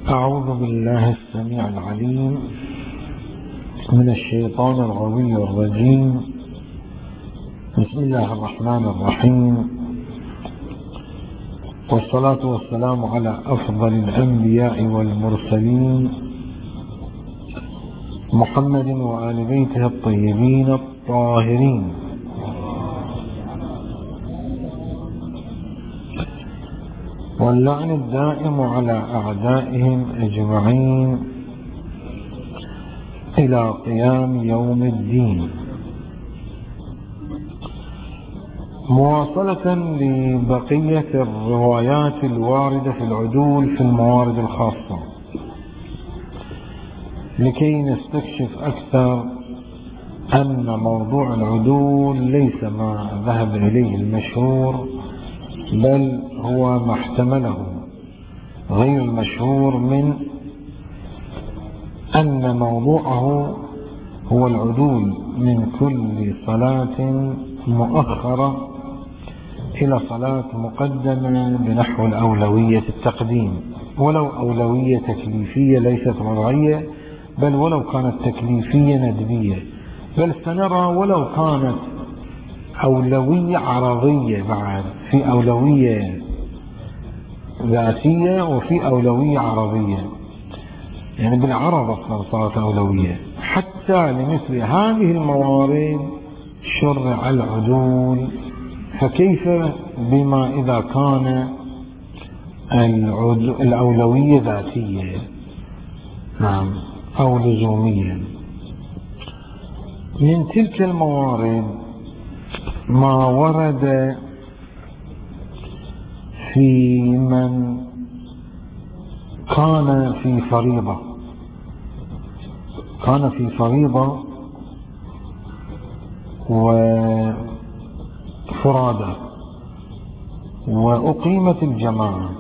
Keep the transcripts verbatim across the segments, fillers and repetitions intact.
أعوذ بالله السميع العليم من الشيطان الغوي الرجيم. بسم الله الرحمن الرحيم، والصلاة والسلام على أفضل الأنبياء والمرسلين محمد وآل بيته الطيبين الطاهرين. واللعن الدائم على أعدائهم أجمعين إلى قيام يوم الدين. مواصلة لبقية الروايات الواردة في العدول في الموارد الخاصة، لكي نستكشف أكثر أن موضوع العدول ليس ما ذهب إليه المشهور، بل هو ما احتمله غير المشهور من أن موضوعه هو العدول من كل صلاة مؤخرة إلى صلاة مقدمة بنحو الأولوية التقديم، ولو أولوية تكليفية ليست وضعية، بل ولو كانت تكليفية ندبية، بل سنرى ولو كانت أولوية عرضية، بعد في أولوية ذاتية وفي أولوية عرضية، يعني بالعرض أصلا صارت أولوية. حتى لمثل هذه الموارد شرع العدول، فكيف بما إذا كان الأولوية ذاتية نعم أو لزومية. من تلك الموارد ما ورد في من كان في فريضة كان في فريضة وفرادة وأقيمت الجماعة،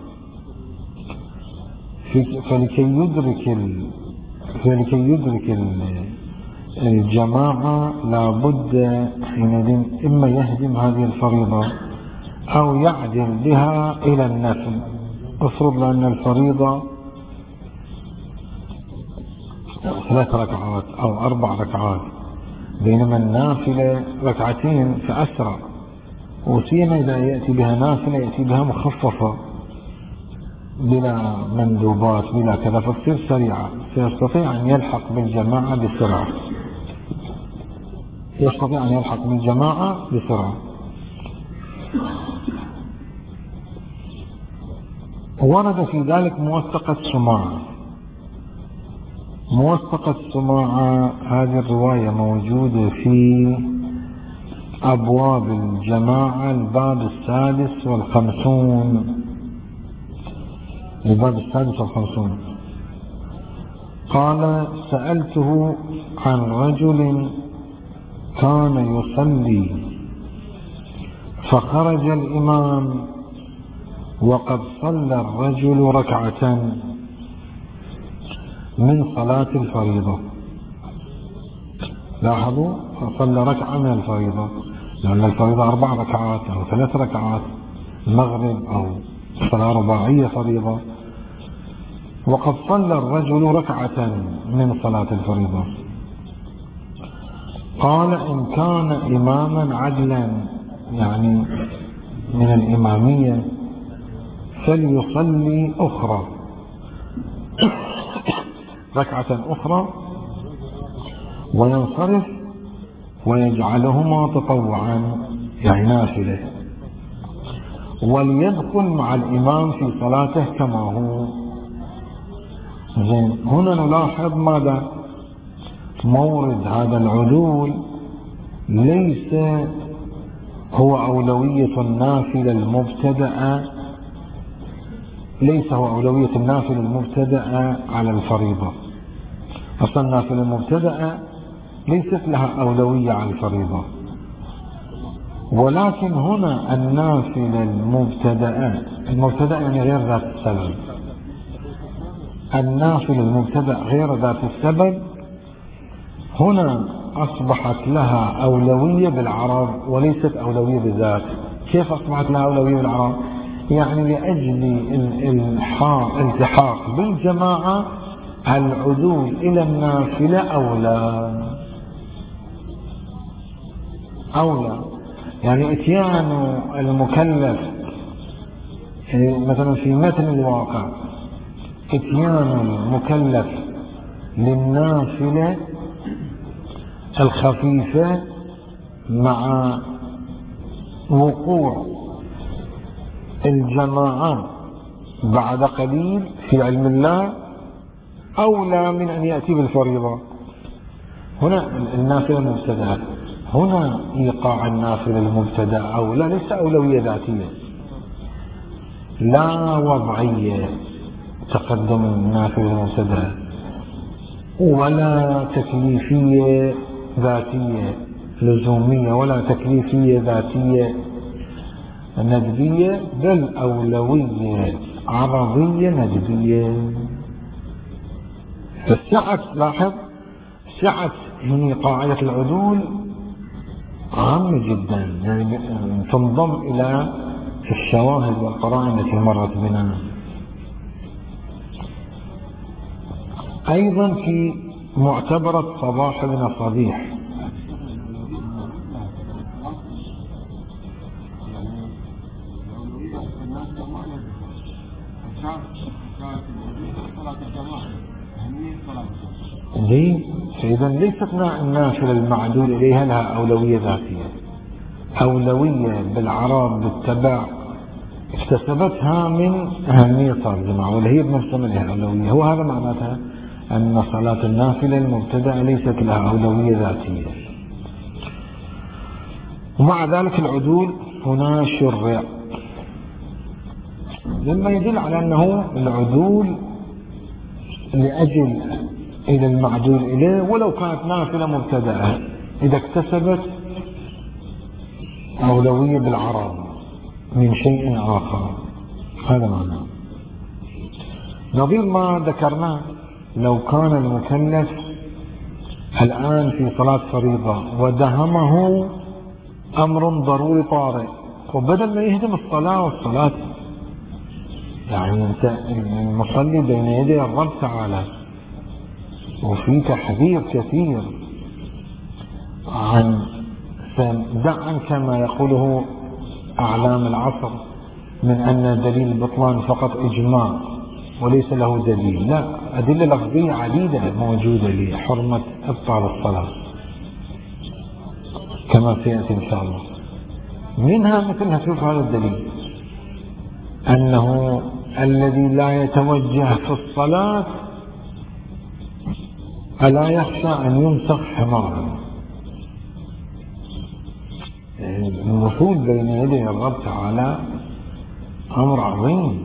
فلكي يدرك ال... فلكي يدرك الجماعة لابد حينئذ إما يهدم هذه الفريضة أو يعدل بها إلى النفل. افرض لأن الفريضة ثلاث ركعات أو أربع ركعات، بينما النافلة ركعتين فأسرع، وسيما إذا يأتي بها نافلة يأتي بها مخففة بلا مندوبات بلا كذا، فتصير سريعة، سيستطيع أن يلحق بالجماعة بسرعة يستطيع أن يلحق بالجماعة بسرعة. ورد في ذلك موثقة سماعة. موثقة سماعة هذه الرواية موجودة في أبواب الجماعة الباب السادس والخمسون الباب السادس والخمسون. قال: سألته عن رجل كان يصلي فخرج الإمام وقد صلى الرجل ركعة من صلاة الفريضة. لاحظوا، فصلى ركعة من الفريضة، لأن الفريضة أربع ركعات أو ثلاث ركعات، المغرب أو صلاة رباعية فريضة، وقد صلى الرجل ركعة من صلاة الفريضة. قال: إن كان إماما عدلا، يعني من الإمامية، فليصلي أخرى ركعة أخرى وينصرف ويجعلهما تطوعا، يعني نافلة، وليدخل مع الإمام في صلاته كما هو. زين، هنا نلاحظ ماذا؟ مورد هذا العدول ليس هو أولوية النافلة المبتدأة ليس هو أولوية النافلة المبتدأة على الفريضة. أصلا النافلة المبتدأة ليست لها أولوية على الفريضة، ولكن هنا النافلة المبتدأة المبتدأة يعني غير ذات السبب. النافلة المبتدأ غير ذات السبب هنا أصبحت لها أولوية بالعرض وليست أولوية بالذات. كيف أصبحت لها أولوية بالعرض؟ يعني لأجل الالتحاق بالجماعة العدول إلى النافلة أولى أولى يعني اتيان المكلف مثلا في متن الواقع اتيان المكلف للنافلة الخفيفة مع وقوع الجماعة بعد قليل في علم الله أولى من أن يأتي بالفريضة. هنا النافلة المبتدأة، هنا إيقاع النافلة المبتدأة أولى، ليس أولوية ذاتية، لا وضعية تقدم النافلة المبتدأة، ولا تكليفية ذاتية لزومية، ولا تكليفية ذاتية ندبية، بل أولوية عرضية ندبية. فالسعة لاحظ سعة من قاعدة العدول عامة جدا، يعني تنضم إلى الشواهد والقرائن التي مرت بنا. أيضا في معتبرة صباح بن صبيح ليه؟ فإذا ليست النافلة المعدول إليها لها أولوية ذاتية، أولوية بالعرض بالتبع اكتسبتها من أهمية صلاة الجماعة، ولا هي بنفسها لها أولوية. هو هذا معناتها أن صلاة النافلة المبتدأة ليست لها أولوية ذاتية. ومع ذلك العدول هنا شرع، مما يدل على أنه العدول لأجل إلى المعدول إليه، ولو كانت نافلة مبتدأة إذا اكتسبت أولوية بالعرض من شيء آخر. هذا معناه نظير ما ذكرناه، لو كان المكلف الآن في صلاة فريضة ودهمه أمر ضروري طارئ، وبدل ما يهدم الصلاة والصلاة، يعني أنت المصلي بين يدي الرب تعالى، وفي تحذير كثير عن دع عنك ما يقوله أعلام العصر من أن دليل البطلان فقط إجماع وليس له دليل. لا، أدلة لفظية عديدة موجودة لحرمة إبطال الصلاة كما سيأتي إن شاء الله. منها مثلها شوف هذا الدليل، أنه الذي لا يتوجه في الصلاة ألا يخشى أن يمسخ حمارا. الوصول بين يدي الرب تعالى أمر عظيم.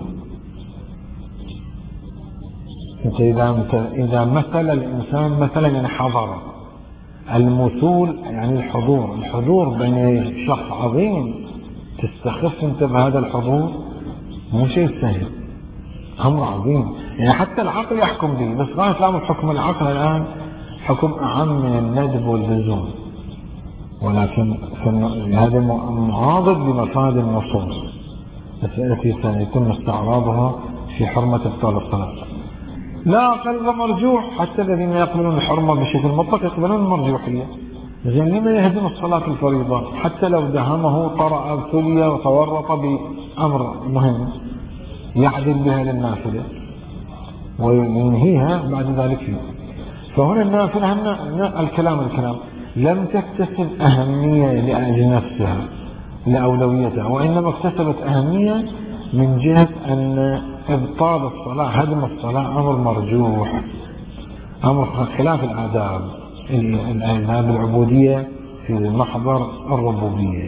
إذا إذا مثل الإنسان مثلا يعني حضر، المثول يعني الحضور، الحضور بين شخص عظيم، تستخف أنت بهذا الحضور، مو شيء سهل، أمر عظيم. يعني حتى العقل يحكم به، بس ما يطلع حكم العقل الآن حكم أعم من الندب واللزوم، ولكن هذا معاضد لمفاد النصوص التي سيتم استعراضها في حرمة إبطال الصلاة. لا أقل مرجوح، حتى الذين يقبلون الحرمة بشكل مطلق يقبلون المرجوحية. زين لما يهدم الصلاة الفريضة حتى لو دهمه طرأ ابتلي وتورط بأمر مهم يعدل بها للنافلة وينهيها بعد ذلك فيه. فهنا النافلة الكلام الكلام لم تكتسب أهمية لأجل نفسها لأولويتها، وإنما اكتسبت أهمية من جهة أن إبطال الصلاة هدم الصلاة أمر مرجوح، أمر خلاف الآداب الآداب العبودية في محضر الربوبية.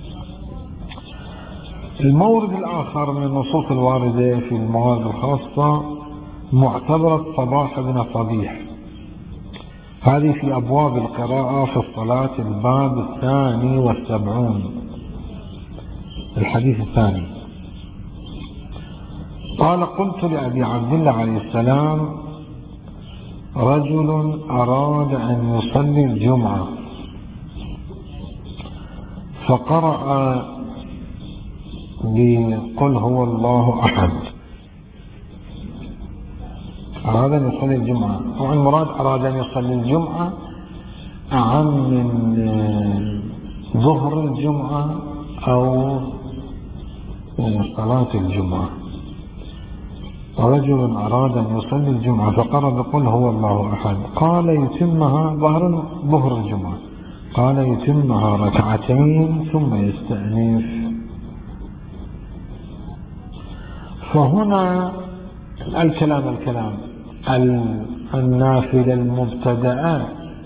المورد الآخر من النصوص الواردة في الموارد الخاصة معتبرة صباح بن صبيح، هذه في أبواب القراءة في الصلاة الباب الثاني والسبعون، الحديث الثاني. قال: قلت لأبي عبد الله عليه السلام: رجل أراد أن يصلي الجمعة فقرأ بقل هو الله أحد، أراد أن يصلي الجمعة، طبعا المراد أراد أن يصلي الجمعة أعم من ظهر الجمعة أو صلاة الجمعة. رجل أراد أن يصلي الجمعة فقرأ بقل هو الله أحد، قال يتمها ظهر ظهر الجمعة، قال يتمها ركعتين ثم يستأنف. فهنا الكلام الكلام النافلة المبتدأة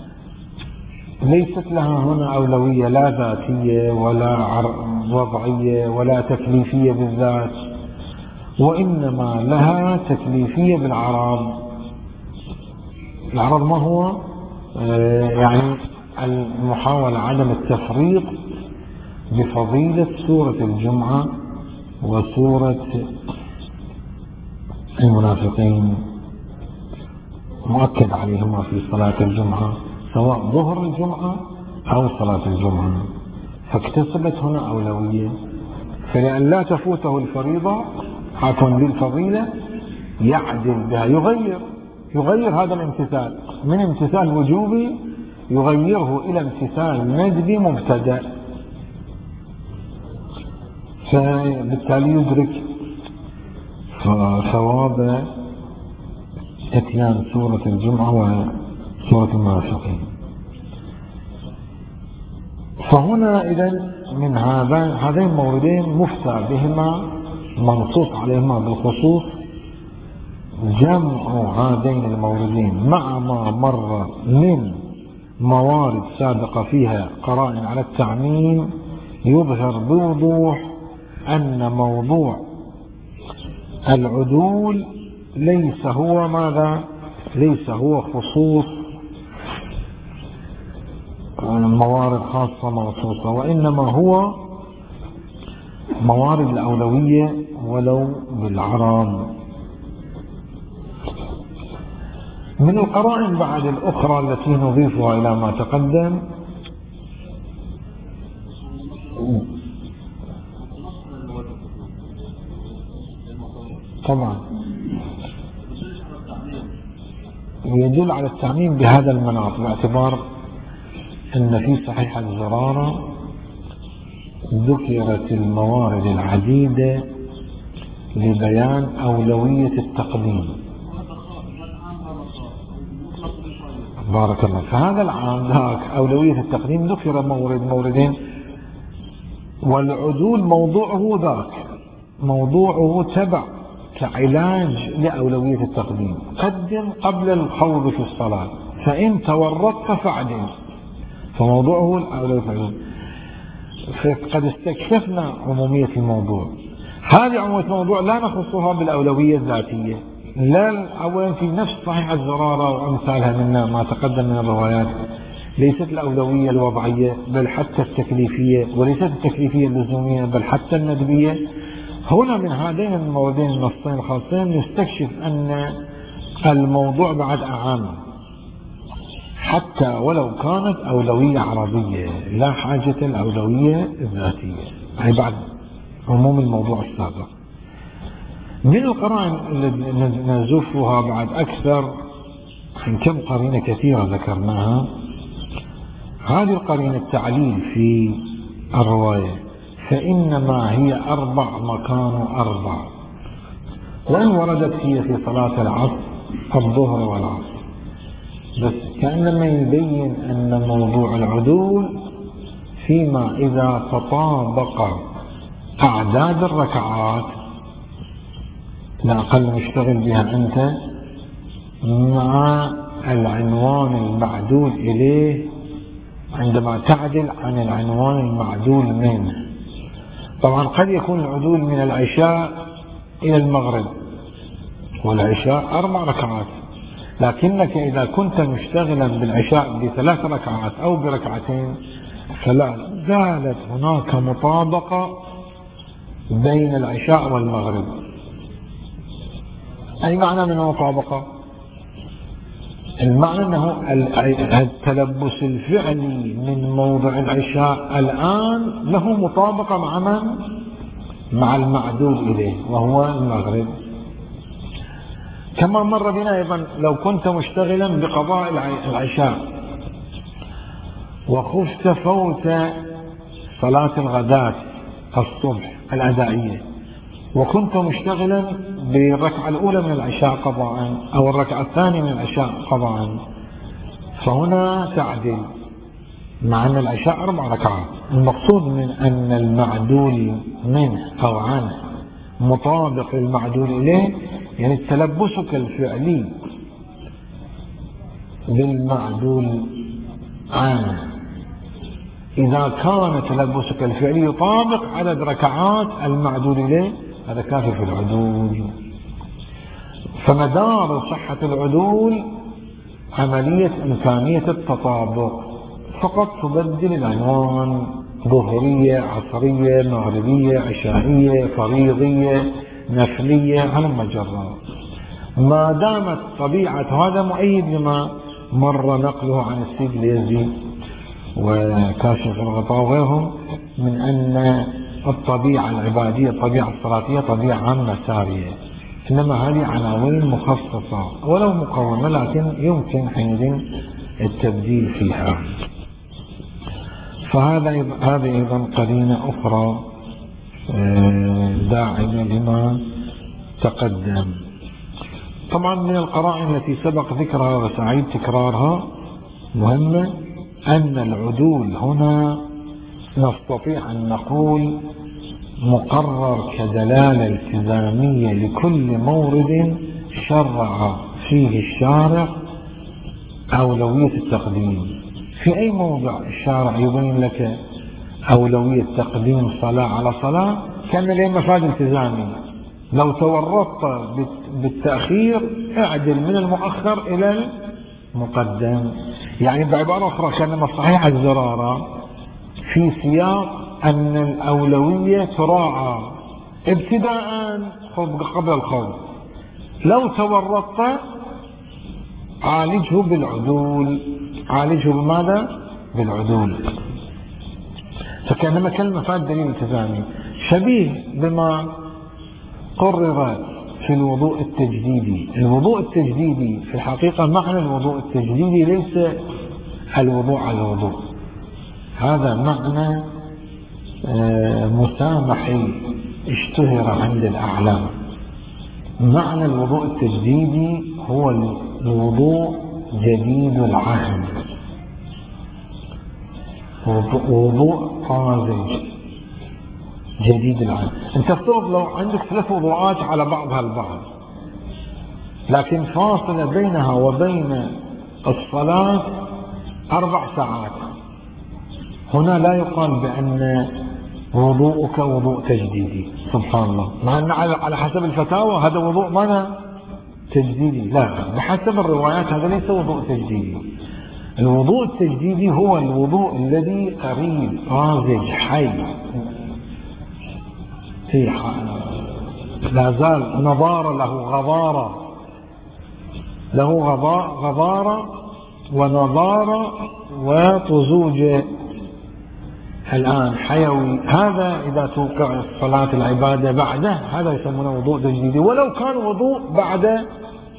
ليست لها هنا أولوية لا ذاتية ولا وضعية ولا تكليفية بالذات، وإنما لها تكليفية بالعرض. العرض ما هو؟ آه يعني المحاولة عدم التفريط بفضيلة سورة الجمعة وسورة المنافقين، مؤكد عليهما في صلاة الجمعة سواء ظهر الجمعة أو صلاة الجمعة، فاكتسبت هنا أولوية. فلأن لا تفوته الفريضة عفوا بالفضيلة يعدل بها، يغير يغير هذا الامتثال من امتثال وجوبي يغيره إلى امتثال ندبي مبتدأ، فبالتالي يدرك ثواب اتيان سورة الجمعة وسورة المنافقين. فهنا إذن من هذين الموردين مفتى بهما منصوص عليهما بالخصوص جمع هذين الموردين مع ما مر من موارد سابقة فيها قرائن على التعميم يظهر بوضوح أن موضوع العدول ليس هو ماذا؟ ليس هو خصوص موارد خاصة مخصوصة، وإنما هو موارد الأولوية ولو بالعرض. من القرائن بعد الأخرى التي نضيفها إلى ما تقدم طبعا يدل على التعميم بهذا المناط، باعتبار أن في صحيح الزرارة ذكرت الموارد العديدة لبيان أولوية التقديم. بارك الله. فهذا العام ذاك أولوية التقديم ذكر مورد موردين، والعدول موضوعه ذاك موضوعه تبع كعلاج لأولوية التقديم. قدم قبل الخوض في الصلاة، فإن تورطت فاعدل، فموضوعه الأولوية التقديم. فقد استكشفنا عمومية الموضوع. هذه عمومية الموضوع لا نخصها بالأولوية الذاتية، لا أولا في نفس صحيح الزرارة وأمثالها منا ما تقدم من الروايات ليست الأولوية الوضعية بل حتى التكليفية، وليست التكليفية اللزومية بل حتى الندبية. هنا من هذين الموردين النصين الخاصين نستكشف أن الموضوع بعد أعام حتى ولو كانت أولوية عربية، لا حاجة الأولوية الذاتية، أي بعد عموم الموضوع السابق. من القرائن التي نزفها بعد أكثر من كم قرينة كثيرة ذكرناها، هذه القرينة التعليل في الرواية، فإنما هي أربع مكان أربع، وإن وردت هي في صلاة العصر الظهر والعصر، بس كأنما يبين أن موضوع العدول فيما إذا تطابق أعداد الركعات لا أقل مشتغل بها أنت مع العنوان المعدول إليه عندما تعدل عن العنوان المعدول منه. طبعا قد يكون العدول من العشاء إلى المغرب، والعشاء أربع ركعات، لكنك إذا كنت مشتغلا بالعشاء بثلاث ركعات أو بركعتين فلا زالت هناك مطابقة بين العشاء والمغرب. أي معنى من المطابقة؟ المعنى أنه التلبس الفعلي من موضع العشاء الآن له مطابقة مع من؟ مع المعدول إليه وهو المغرب. كما مر بنا أيضا لو كنت مشتغلا بقضاء العشاء وخفت فوت صلاة الغداة الصبح الأدائية، وكنت مشتغلا بالركعة الأولى من العشاء قضاء أو الركعة الثانية من العشاء قضاء، فهنا تعدل مع أن العشاء أربع ركعات. المقصود من أن المعدول منه أو عنه مطابق للمعدول إليه، يعني تلبسك الفعلي بالمعدول عنه إذا كان تلبسك الفعلي يطابق عدد ركعات المعدول إليه هذا كافي في العدول. فمدار صحة العدول عملية إمكانية التطابق، فقط تبدل العنوان ظهرية عصرية مغربية عشائية فريضية نفلية على المجرة، ما دامت طبيعة هذا مؤيد لما مر نقله عن السيد اليزي وكاشف الغطاء وغيرهم من أن الطبيعة العبادية الطبيعة الصلاتية طبيعة عامة سارية، إنما هذه عناوين مخصصة ولو مقومة، لكن يمكن حينئذ التبديل فيها. فهذا هذه أيضا قرينة أخرى داعمة لما تقدم. طبعا من القرائن التي سبق ذكرها وسعيد تكرارها مهمة أن العدول هنا نستطيع أن نقول مقرر كدلالة التزامية لكل مورد شرع فيه الشارع أولوية التقديم. في أي موضع الشارع يبين لك أولوية تقديم صلاة على صلاة كان له مفاد التزامي، لو تورطت بالتأخير اعدل من المؤخر إلى المقدم. يعني بعبارة أخرى كان صحيح الزرارة في سياق أن الأولوية تراعى ابتداء قبل الخوف، لو تورطت عالجه بالعدول، عالجه بماذا؟ بالعدول. فكأنما كلمة فات دليل التزامي شبيه بما قرر في الوضوء التجديدي. الوضوء التجديدي في الحقيقة معنى الوضوء التجديدي ليس الوضوء على الوضوء، هذا معنى مسامحي اشتهر عند الأعلام. معنى الوضوء التجديدي هو الوضوء جديد العهد، وضوء طازج جديد العهد. انت افترض لو عندك ثلاث وضوءات على بعضها البعض لكن فاصلة بينها وبين الصلاة أربع ساعات، هنا لا يقال بأن وضوءك وضوء تجديدي، سبحان الله، مع أن على حسب الفتاوى هذا وضوء ماذا؟ تجديدي. لا، بحسب الروايات هذا ليس وضوء تجديدي. الوضوء التجديدي هو الوضوء الذي قريب طازج حي في لا زال نضارة له غضارة له غضارة ونضارة وطزوج الآن حيوي. هذا إذا توقع صلاة العبادة بعده هذا يسمونه وضوء تجديدي، ولو كان وضوء بعد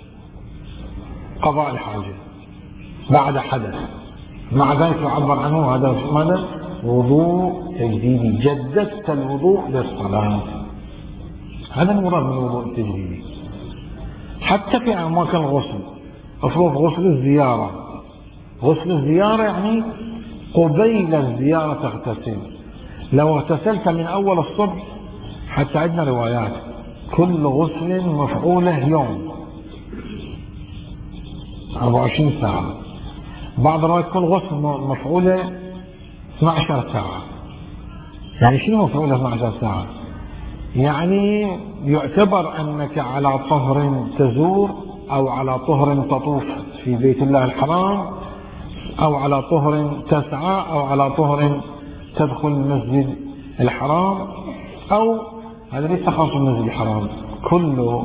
قضاء الحاجة بعد حدث، مع ذلك يعبر عنه هذا ماذا؟ وضوء تجديدي، جددت الوضوء للصلاة. هذا المراد من الوضوء التجديدي. حتى في أماكن الغسل، أفرض غسل الزيارة، غسل الزيارة يعني قبيل الزيارة تغتسل. لو اغتسلت من أول الصبح حتى عندنا روايات كل غسل مفعوله يوم أربعة وعشرين ساعة، بعض الروايات كل غسل مفعوله اثنتي عشرة ساعة. يعني شنو مفعوله اثنتي عشرة ساعة؟ يعني يعتبر أنك على طهر تزور أو على طهر تطوف في بيت الله الحرام أو على طهر تسعى أو على طهر تدخل المسجد الحرام، أو هذا ليس خاص بالمسجد الحرام، كل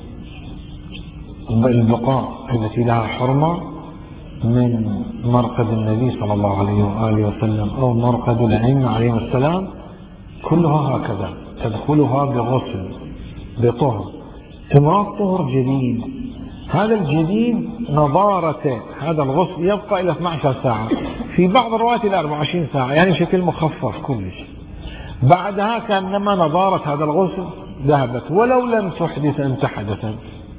البقاع التي لها حرمة من مرقد النبي صلى الله عليه وآله وسلم أو مرقد الأئمة عليهم السلام كلها هكذا تدخلها بغسل بطهر. ثم طهر جديد، هذا الجديد نظارته هذا الغسل يبقى إلى اثنتي عشرة ساعة، في بعض الروايات إلى أربعة وعشرين ساعة، يعني بشكل مخفف كلش. بعدها كأنما نظارة هذا الغسل ذهبت، ولو لم تحدث أنت حدثا،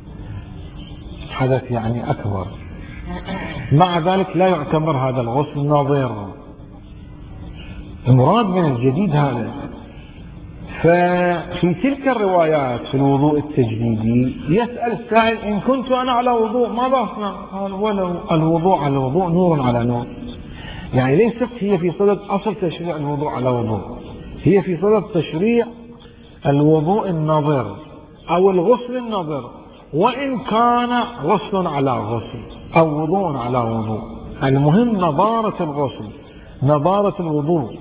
حدث يعني أكبر، مع ذلك لا يعتبر هذا الغسل نظير. المراد من الجديد هذا. ففي تلك الروايات في الوضوء التجديدي يسأل السائل: إن كنت أنا على وضوء ماذا أصنع؟ قال: ولو الوضوء على وضوء نور على نور. يعني ليست هي في صدد أصل تشريع الوضوء على وضوء، هي في صدد تشريع الوضوء النظر أو الغسل النظر، وإن كان غسل على غسل أو وضوء على وضوء، المهم نظارة الغسل نظارة الوضوء.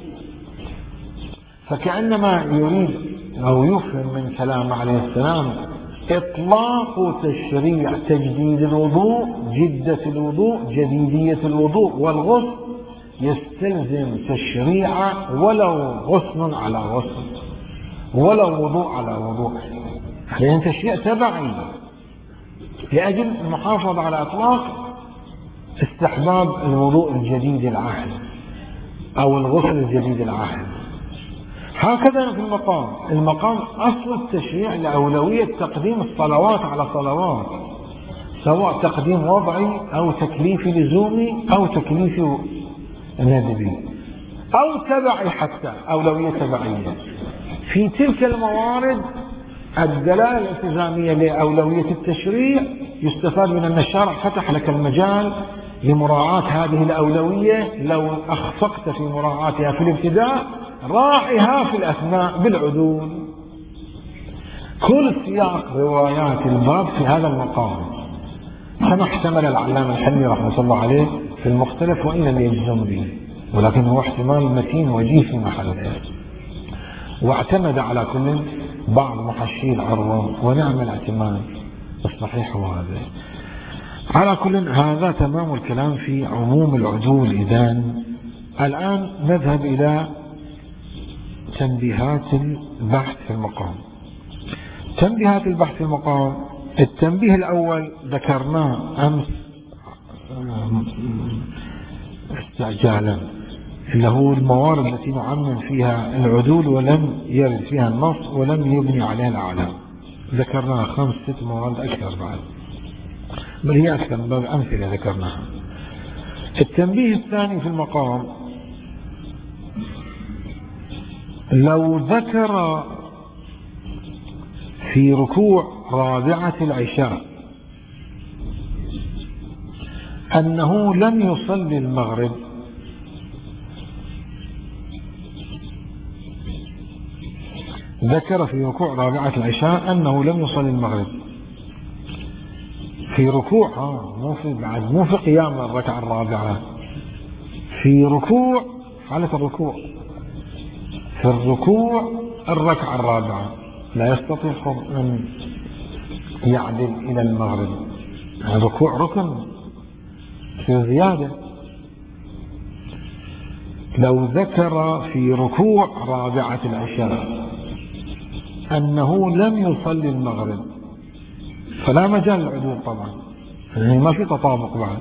فكأنما يريد أو يفهم من كلام عليه السلام إطلاق تشريع تجديد الوضوء، جدة الوضوء، جديدية الوضوء والغسل يستلزم تشريع ولو غسل على غسل ولو وضوء على وضوء، لأن تشريع تبعي لأجل المحافظة على إطلاق استحباب الوضوء الجديد العهد أو الغسل الجديد العهد. هكذا في المقام المقام أصل التشريع لأولوية تقديم الصلوات على صلوات، سواء تقديم وضعي أو تكليفي لزومي أو تكليفي ندبي أو تبعي، حتى أولوية تبعية. في تلك الموارد الدلالة الالتزامية لأولوية التشريع يستفاد من أن الشرع فتح لك المجال لمراعاة هذه الأولوية، لو أخفقت في مراعاتها في الابتداء راعها في الأثناء بالعدول. كل سياق روايات الباب في هذا المقام كما احتمل العلامة الحلمي رحمة الله عليه في المختلف وإن لم يجزم به، ولكن هو احتمال متين وجيه في محله، واعتمد على كل بعض محشي العروة، ونعم الاعتماد الصحيح هذا. على كل هذا تمام الكلام في عموم العدول. إذن الآن نذهب إلى تنبيهات البحث في المقام. تنبيهات البحث في المقام، التنبيه الأول ذكرناه أمس استعجالا، اللي هو الموارد التي نعمم فيها العدول ولم يرد فيها النص ولم يبني عليها الأعلام. ذكرناها خمس ست موارد أكثر بعد، بل هي أكثر من باب أمثلة ذكرناها. التنبيه الثاني في المقام، لو ذكر في ركوع رابعة العشاء أنه لم يصلي المغرب، ذكر في ركوع رابعة العشاء أنه لم يصلي المغرب في ركوع، آه مو في بعد مو في قيام الركعة الرابعة، في ركوع حالة الركوع، في الركوع الركعة الرابعة لا يستطيع أن يعدل إلى المغرب. الركوع ركن في زيادة. لو ذكر في ركوع رابعة العشاء أنه لم يصلي المغرب فلا مجال للعدول طبعا، يعني ما في تطابق بعد.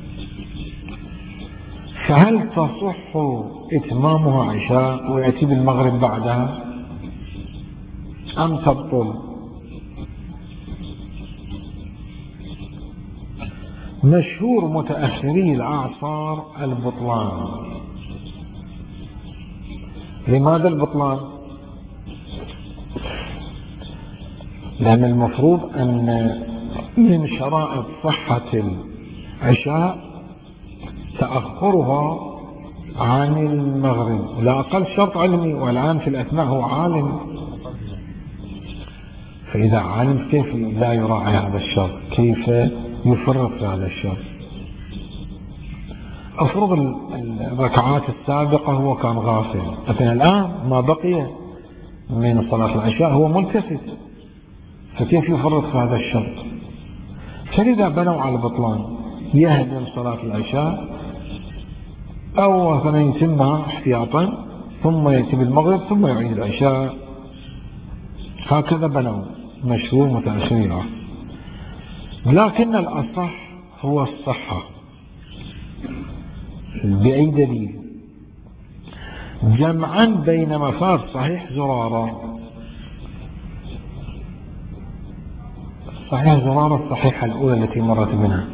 فهل تصح إتمامها عشاء ويأتي بالمغرب بعدها أم تبطل؟ مشهور متأخري الأعصار البطلان. لماذا البطلان؟ لأن المفروض أن من شرائط صحة العشاء تأخرها عن المغرب، لا أقل شرط علمي، والآن في الأثناء هو عالم، فإذا عالم كيف لا يراعي هذا الشرط؟ كيف يفرط في هذا الشرط؟ أفرض الركعات السابقة هو كان غافل، لكن الآن ما بقي من صلاة العشاء هو ملتفت، فكيف يفرط في هذا الشرط؟ فلذا بنوا على البطلان، يهدم صلاة العشاء أو مثلا يتمها احتياطا ثم يأتي بالمغرب ثم يعيد العشاء. هكذا بنوا مشهور متأخرين. لكن الأصح هو الصحة. بأي دليل؟ جمعا بين مفاد صحيح زرارة. صحيح زرارة الصحيحة الأولى التي مرت منها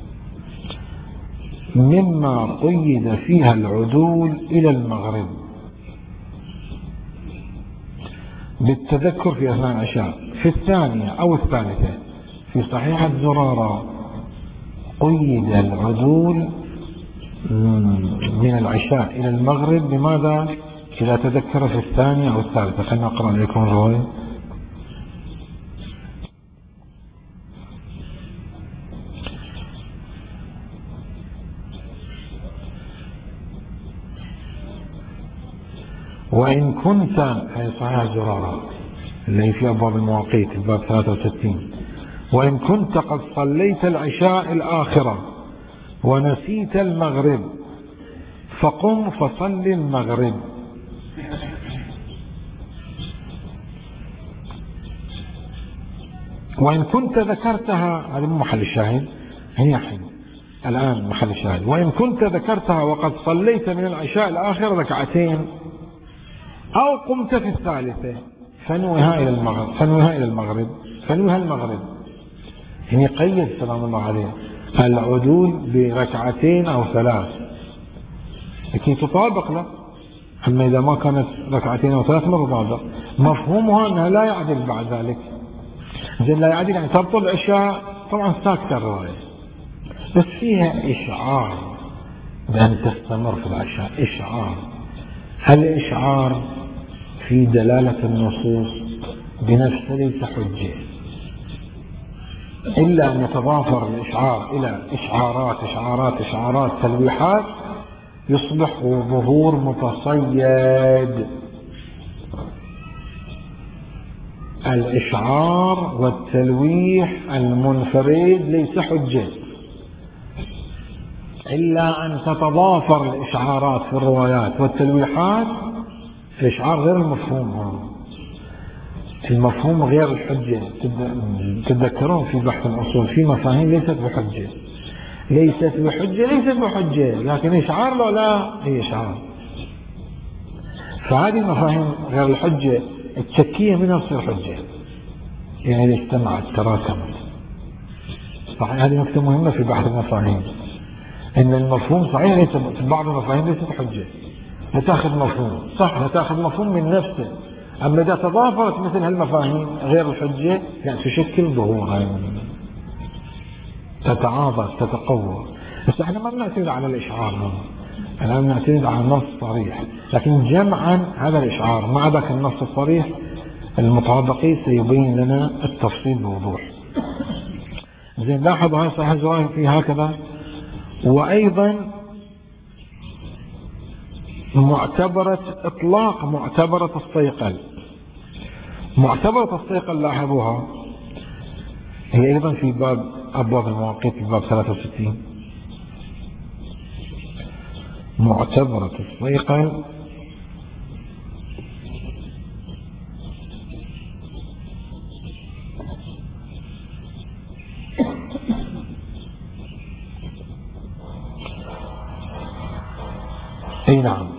مما قيد فيها العدول إلى المغرب بالتذكر في أثناء العشاء. في الثانية أو الثالثة في صحيحة زرارة قيد العدول من العشاء إلى المغرب. لماذا؟ إذا تذكر في الثانية أو الثالثة. خلنا أقرأ عليكم الرواية. وإن كنت هي صحيح زرارة اللي في أبواب المواقيت الباب ثلاثة وستين. وإن كنت قد صليت العشاء الآخرة ونسيت المغرب فقم فصل المغرب. وإن كنت ذكرتها، هذا مو محل الشاهد، هي حين الآن محل الشاهد. وإن كنت ذكرتها وقد صليت من العشاء الآخرة ركعتين أو قمت في الثالثة فنوها إلى المغرب فنوها إلى المغرب فنوها المغرب. يعني قيد سلام الله عليه العدول بركعتين أو ثلاث لكي تطابق له. أما إذا ما كانت ركعتين أو ثلاث ما تطابق. مفهومها أنها لا يعدل بعد ذلك. زين لا يعدل يعني تبطل العشاء. طبعا ساكتة الرواية بس فيها إشعار بأن تستمر في العشاء. إشعار. الإشعار في دلالة النصوص بنفسه ليس حجة إلا أن يتضافر الإشعار إلى إشعارات إشعارات إشعارات تلويحات يصبح ظهور متصيد. الإشعار والتلويح المنفرد ليس حجة إلا أن تتضافر الإشعارات في الروايات والتلويحات. الإشعار غير المفهوم. المفهوم غير الحجة. تتذكرون في بحث الأصول في مفاهيم ليست بحجة ليست بحجة ليست بحجة لكن إشعار لا لا هي إشعار. فهذه المفاهيم غير الحجة التشكية منها تصير حجة. يعني إذا اجتمعت تراكمت. صحيح هذه نقطة مهمة في بحث المفاهيم إن المفهوم صحيح ليس بعض المفاهيم ليست حجة. لتأخذ مفهوم صح لتأخذ مفهوم من نفسه. أما إذا تضافرت مثل هالمفاهيم غير الحجة يعني تشكل ظهورا تتعاضد تتقوى. بس احنا ما بنعتمد على الإشعار الآن بنعتمد على النص الصريح. لكن جمعا هذا الإشعار مع ذاك النص الصريح المطابقي سيبين لنا التفصيل بوضوح. زين لاحظوا هاي صحيح الزواج في هكذا. وأيضا معتبرة إطلاق معتبرة الصيقل. معتبرة الصيقل لاحظوها هي أيضا في باب أبواب المواقيت في باب ثلاثة وستين. معتبرة الصيقل أي نعم.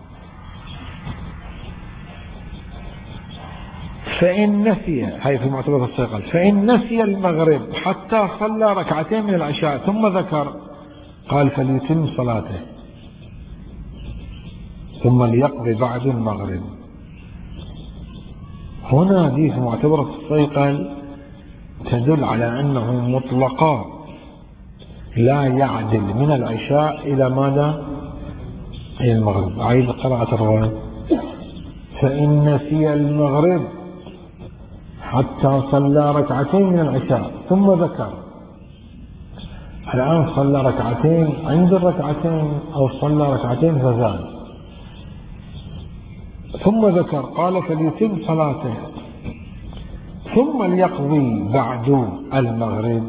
فإن نسي هاي في معتبرة الصيقل فإن نسي المغرب حتى صلى ركعتين من العشاء ثم ذكر قال فليتم صلاته ثم ليقضي بعد المغرب. هنا دي في معتبرة الصيقل تدل على أنه مطلقا لا يعدل من العشاء إلى ماذا؟ إلى المغرب. أعيد قراءة الرواية. فإن نسي المغرب حتى صلى ركعتين من العشاء ثم ذكر. الآن صلى ركعتين عند الركعتين أو صلى ركعتين فزاد ثم ذكر قال فليتم صلاته ثم ليقضي بعد المغرب.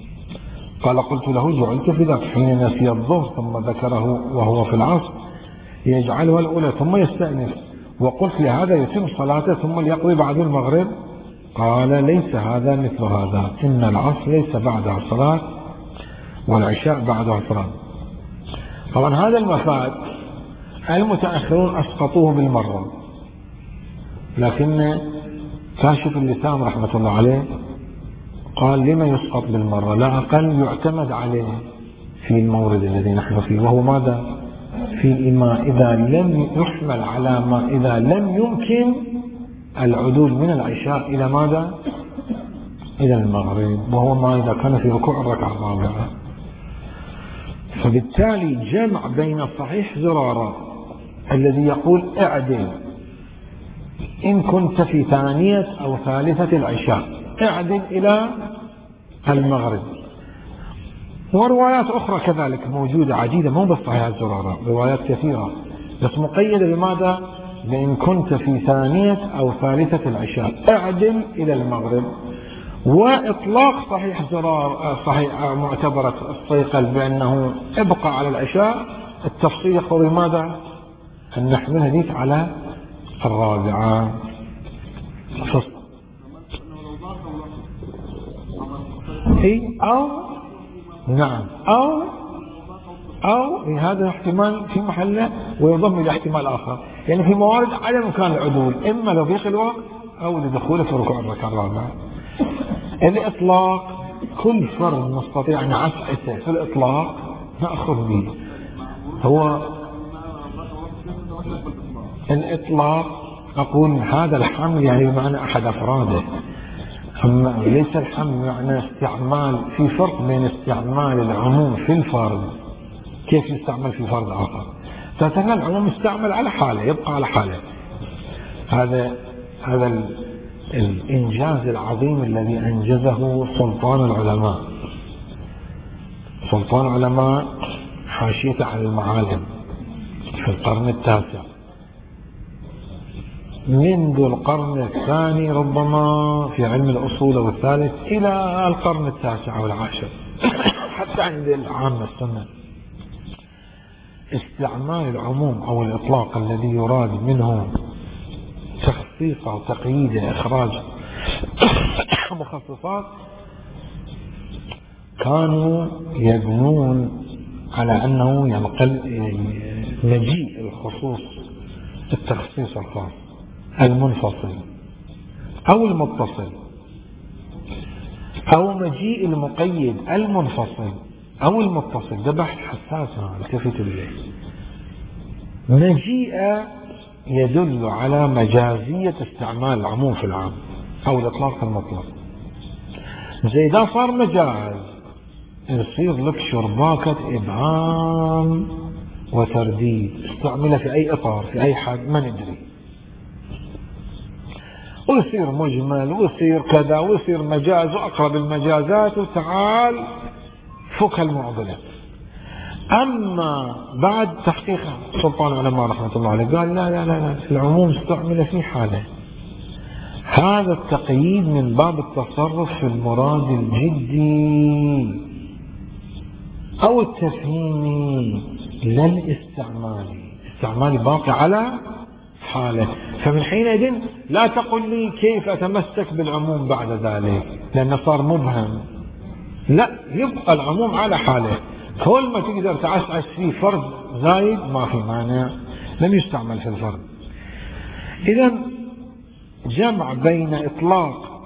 قال قلت له جعلت في ذاك حين نسي الظهر ثم ذكره وهو في العصر يجعلها الأولى ثم يستأنف، وقلت لهذا يتم صلاته ثم ليقضي بعد المغرب؟ قال ليس هذا مثل هذا، إن العصر ليس بعدها صلاة والعشاء بعدها صلاة. طبعا هذا المفاد المتأخرون أسقطوه بالمرة، لكن كاشف اللسان رحمة الله عليه قال لما يسقط بالمرة؟ لا أقل يعتمد عليه في المورد الذي نحن فيه، وهو ماذا؟ في ما إذا لم يحمل على ما إذا لم يمكن العدول من العشاء إلى ماذا؟ إلى المغرب، وهو ما إذا كان في ركوع الركعة الرابعة. فبالتالي جمع بين صحيح زرارة الذي يقول اعدل إن كنت في ثانية أو ثالثة العشاء، اعدل إلى المغرب، وروايات أخرى كذلك موجودة عديدة، مو بس صحيح الزرارة، روايات كثيرة بس مقيدة بماذا؟ لإن كنت في ثانية أو ثالثة العشاء اعدل إلى المغرب. وإطلاق صحيح زرار صحيح معتبرة الصيقل بأنه ابقى على العشاء، التفصيل يقتضي ماذا؟ أن نحمل هذيك على الرابعة. اي او نعم او او هذا احتمال في محله ويضم الى احتمال اخر، يعني في موارد عدم امكان العدول اما لضيق الوقت او لدخوله في ركوع الركعه الرابعه. الاطلاق كل فرد نستطيع ان نعسعسه في الاطلاق ناخذ به. هو الاطلاق اقول هذا الحمل يعني بمعنى احد افراده، أما ليس الحمل معنى استعمال، في فرق بين استعمال العموم في الفرد كيف يستعمل في فرد آخر. فإن العموم يستعمل على حاله يبقى على حاله. هذا هذا الإنجاز العظيم الذي أنجزه سلطان العلماء. سلطان العلماء حاشيته على المعالم في القرن التاسع، منذ القرن الثاني ربما في علم الأصول والثالث إلى القرن التاسع والعاشر حتى عند العامة السنة، استعمال العموم أو الإطلاق الذي يراد منه تخصيص أو تقييد إخراج مخصصات كانوا يبنون على أنه ينقل مجيء الخصوص التخصيص الخاص المنفصل أو المتصل، أو مجيء المقيد المنفصل أو المتصل. ده بحث حساس التفت إليه. مجيء يدل على مجازية استعمال العموم في العام أو الإطلاق المطلق. زي إذا صار مجاز يصير لك شرباكة إبهام وترديد، استعمله في أي إطار في أي حد ما ندري، ويصير مجمل ويصير كذا ويصير مجاز وأقرب المجازات وتعال فك المعضلة. أما بعد تحقيق سلطان العلماء رحمة الله عليه قال لا لا لا, لا العموم استعمل في حاله. هذا التقييد من باب التصرف في المراد الجدي أو التفهيمي لا الاستعمالي. استعمالي باقي على حاله. فمن حينئذ لا تقل لي كيف أتمسك بالعموم بعد ذلك لأنه صار مبهم، لا يبقى العموم على حاله. كل ما تقدر تعسعس فيه فرد زايد ما في مانع، لم يستعمل في الفرد. إذا جمع بين إطلاق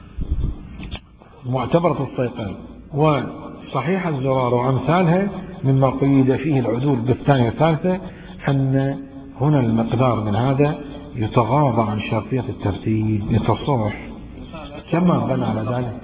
معتبرة الصيقل وصحيح الزرار وأمثالها مما قيد فيه العدول بالثانية والثالثة أن هنا المقدار من هذا يتغاضى عن شرطية الترتيب يتصح كما بنى على ذلك.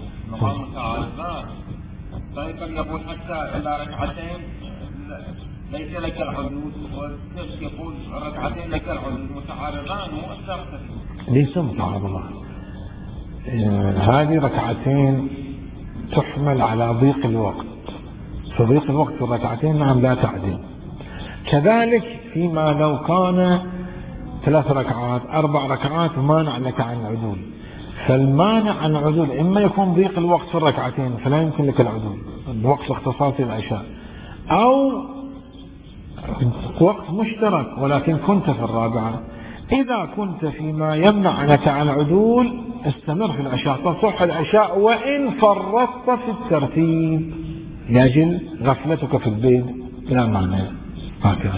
طيب يقول حتى إلى ركعتين ليس لك العدود، والسبت يقول ركعتين لك العدود، متعارضان ليس متعارضان. آه هذه ركعتين تحمل على ضيق الوقت، فضيق الوقت في الركعتين نعم لا تعدل. كذلك فيما لو كان ثلاث ركعات أربع ركعات مانع لك عن العدول، فالمانع عن العدول إما يكون ضيق الوقت في الركعتين فلا يمكن لك العدول الوقت اختصاصي العشاء، أو وقت مشترك ولكن كنت في الرابعة. إذا كنت فيما يمنعنك عن عدول استمر في العشاء، تصح العشاء وإن فرطت في الترتيب لأجل غفلتك في البيت لا معنى هكذا.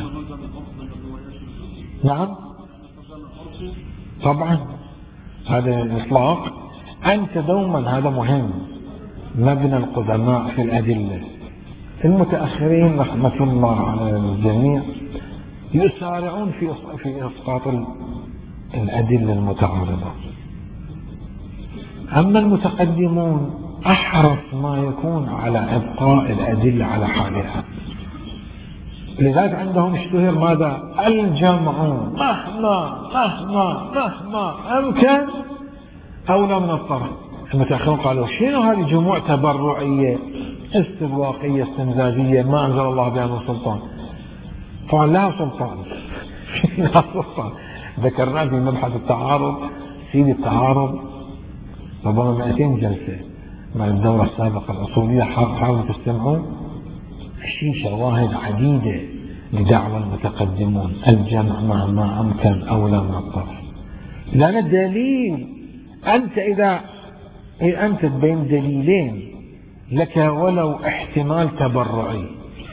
نعم طبعا هذا الإطلاق. أنت دوما هذا مهم، مبنى القدماء في الأدلة. المتأخرين رحمة الله على الجميع يسارعون في في إسقاط الأدلة المتعارضة، أما المتقدمون أحرص ما يكون على إبقاء الأدلة على حالها. لذلك عندهم اشتهر ماذا؟ الجمع مهما مهما مهما أمكن أولى من الطرف. المتأخرون قالوا شنو هذه جموع تبرعية استبواقية استمزاجية ما أنزل الله بها من سلطان. طبعا لها سلطان لها سلطان. ذكرنا في مبحث التعارض سيد التعارض ربما مئتين جلسة مع الدورة السابقة الأصولية، حاولوا تستمعوا في شواهد عديدة لدعوى المتقدمون الجمع مهما أمكن أولى من الطرف. لأن الدليل أنت إذا أنت بين دليلين لك ولو احتمال تبرعي،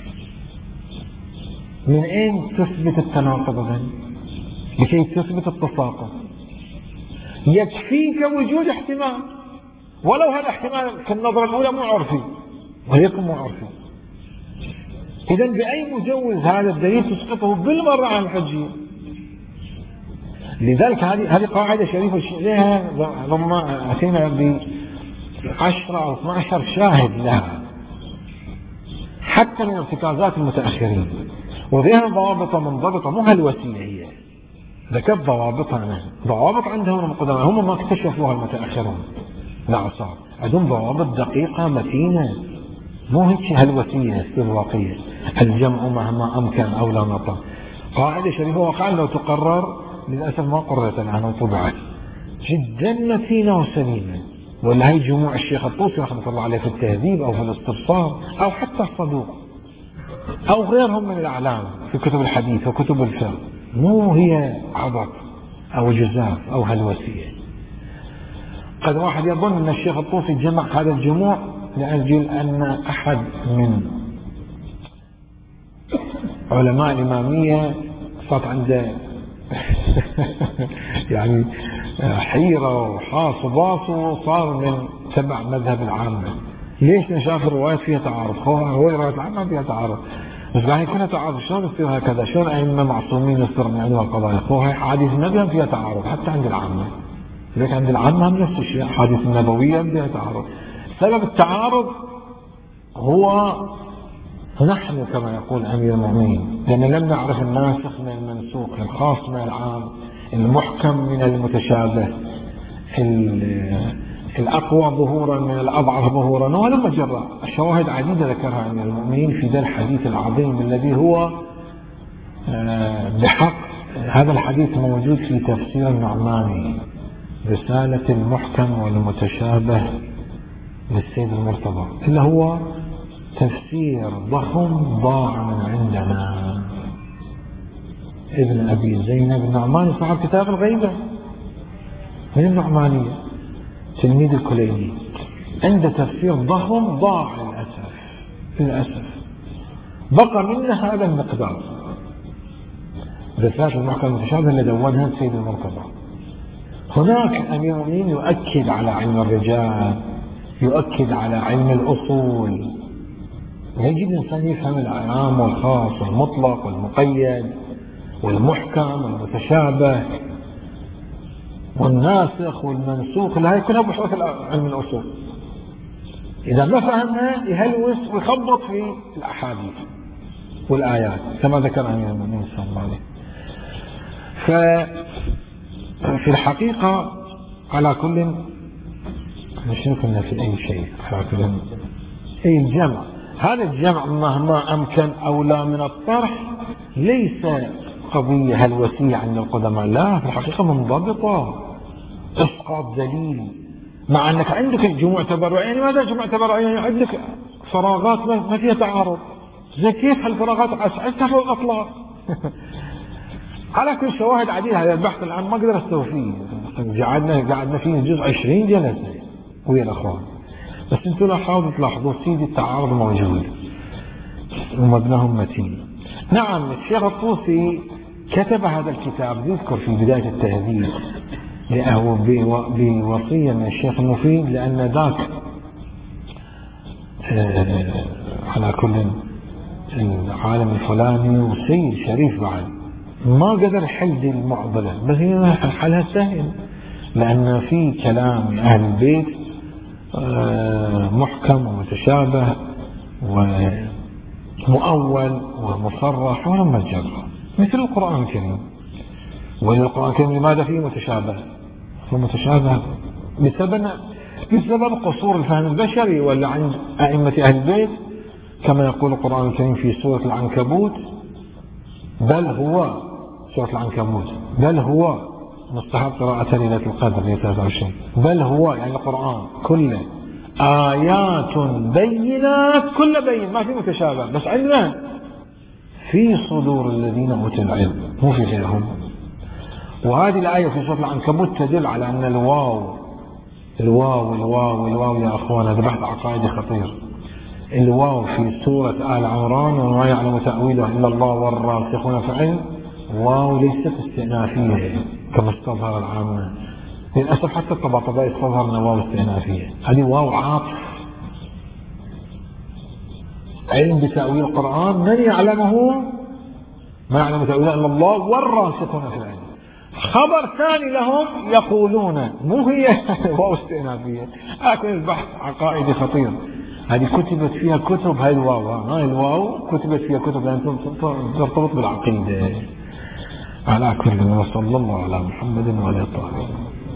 من أين تثبت التناقض لكي تثبت التساقط؟ يكفيك وجود احتمال، ولو هذا احتمال في النظرة الأولى مو عرفي ويكون مو عرفي. إذا بأي مجوز هذا الدليل تسقطه بالمرة عن الحجية. لذلك هذه هذه قاعدة شريفة لها لما أتينا بعشرة أو اثنا عشر شاهد لها حتى من ارتكازات المتأخرين، وفيها ضوابط منضبطة مو هالوسيلة هي ذكرت ضوابطها. ضوابط عندهم القدماء هم ما اكتشفوها المتأخرون، لا صار عندهم ضوابط دقيقة متينة مو هيك هالوسيلة استبواقية. الجمع مهما أمكن أولى من الطرف قاعدة شريفة وقعا لو تقرر للأسف ما قررت الآن وطبعت جدا متينة وسليمة. ولا هي جموع الشيخ الطوسي رحمة الله عليه في التهذيب أو في الاستبصار أو حتى الصدوق أو غيرهم من الأعلام في كتب الحديث وكتب الفقه، مو هي عبط أو جزاف أو هالوسيلة. قد واحد يظن أن الشيخ الطوسي جمع هذا الجموع لأجل أن أحد من علماء الإمامية صارت عنده يعني حيرة وحاص وباص وصار من تبع مذهب العامة. ليش نشاف الروايات فيها تعارض؟ هو الروايات العامة فيها تعارض، بس قاعد يكون تعارض شلون يصير هكذا؟ شلون أئمة معصومين يصير من عندهم القضايا؟ هو هاي حديث النبي فيها تعارض حتى عند العامة. لذلك عند العامة هم نفس الشيء، حديث النبوية فيها تعارض. سبب التعارض هو نحن كما يقول أمير المؤمنين، لأن لم نعرف الناسخ من المنسوخ، الخاص من العام، المحكم من المتشابه، الأقوى ظهورا من الأضعف ظهورا، ولما جرى الشواهد عديدة ذكرها أمير المؤمنين في ذا الحديث العظيم الذي هو بحق. هذا الحديث موجود في تفسير النعماني رسالة المحكم والمتشابه للسيد المرتضى، اللي هو تفسير ضخم ضاع من عندنا. ابن أبي زينب النعماني صاحب كتاب الغيبة من النعمانية تلميذ الكليني، عنده تفسير ضخم ضاع للأسف للأسف بقى منه هذا المقدار رسالة المحكم المتشابه اللي دونها السيد المرتضى. هناك أمير المؤمنين يؤكد على علم الرجال، يؤكد على علم الأصول، يجب الإنسان يفهم العام والخاص والمطلق والمقيد والمحكم والمتشابه والناسخ والمنسوخ، هاي كلها بحوث علم الأصول. إذا ما فهمها يهلوس ويخبط في الأحاديث والآيات كما ذكر أمير المؤمنين صلى الله عليه. ففي الحقيقة على كل مش كنا في أي شيء على كل أي الجمع، هذا الجمع مهما أمكن أولى من الطرح ليس قضية هلوسية عند القدماء، لا في الحقيقة منضبطة إسقاط دليل، مع أنك عندك جموع تبرعية. يعني ماذا جموع تبرعية؟ يعني عندك فراغات ما فيها تعارض، زي كيف هالفراغات أسعدتها في الأطلاق. على كل شواهد عديدة. هذا البحث الآن ما أقدر أستوي فيه، قعدنا قعدنا فيه جزء عشرين جلسة ويا الأخوان. بس أنتم لا حاولوا تلاحظوا سيدي التعارض موجود ومبناهم متين. نعم الشيخ الطوسي كتب هذا الكتاب، يذكر في بداية التهذيب لأهو بوصية من الشيخ المفيد، لأن ذاك آه على كل العالم الفلاني وسيد شريف بعد ما قدر حل دي المعضلة، بس هي حلها سهل، لأن في كلام أهل البيت آه محكم ومتشابه ومؤول ومصرح ولما تجرى مثل القرآن الكريم. والقرآن الكريم لماذا فيه متشابه؟ هو متشابه بسبب بسبب قصور الفهم البشري ولا عند أئمة أهل البيت، كما يقول القرآن الكريم في سورة العنكبوت: بل هو سورة العنكبوت بل هو مستحب قراءة ليلة القدر ثلاثة وعشرين، بل هو يعني القرآن كله آيات بينات، كل بين ما في متشابه، بس عندنا في صدور الذين أوتوا العلم مو في غيرهم. وهذه الآية في سورة العنكبوت تدل على أن الواو الواو الواو الواو يا أخوان، هذا بحث عقائدي خطير. الواو في سورة آل عمران: وما يعلم تأويله إلا الله والراسخون في العلم، واو ليست استئنافية كما استظهر العامة. للأسف حتى الطباطبائي استظهر أن واو استئنافية، هذه واو عاطف. علم بتأويل القرآن من يعلمه؟ ما يعلم تأويله إلا الله والراسخون في العلم. خبر ثاني لهم يقولون، مو هي واو استئنافية. لكن البحث عقائدي خطير، هذه كتبت فيها كتب، هاي الواو هاي الواو كتبت فيها كتب لأن ترتبط بالعقيدة. على كل ما صلى الله على محمد وعلى آله.